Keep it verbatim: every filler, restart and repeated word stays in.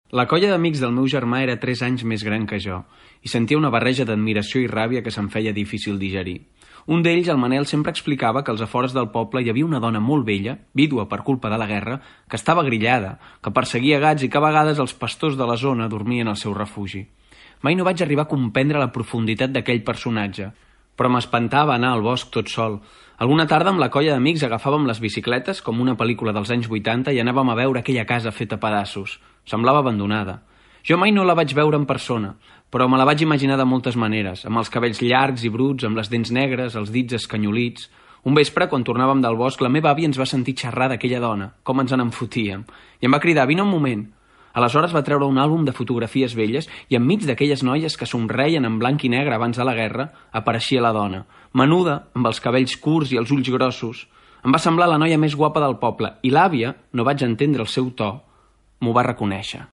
La colla d'amics del meu germà era tres anys més gran que jo i sentia una barreja d'admiració i ràbia que se'm feia difícil digerir. Un d'ells, el Manel, sempre explicava que als afores del poble hi havia una dona molt vella, vídua per culpa de la guerra, que estava grillada, que perseguia gats i que a vegades els pastors de la zona dormien al seu refugi. Mai no vaig arribar a comprendre la profunditat d'aquell personatge, però m'espantava anar al bosc tot sol. Alguna tarda amb la colla d'amics agafàvem les bicicletes, com una pel·lícula dels anys vuitanta, i anàvem a veure aquella casa feta a pedaços. Semblava abandonada. Jo mai no la vaig veure en persona, però me la vaig imaginar de moltes maneres, amb els cabells llargs i bruts, amb les dents negres, els dits escanyolits. Un vespre, quan tornàvem del bosc, la meva àvia ens va sentir xerrar d'aquella dona, com ens n'enfotíem, i em va cridar: «Vine un moment». Aleshores va treure un àlbum de fotografies velles i enmig d'aquelles noies que somreien en blanc i negre abans de la guerra apareixia la dona, menuda, amb els cabells curts i els ulls grossos. Em va semblar la noia més guapa del poble i l'àvia, no vaig entendre el seu to, m'ho va reconèixer.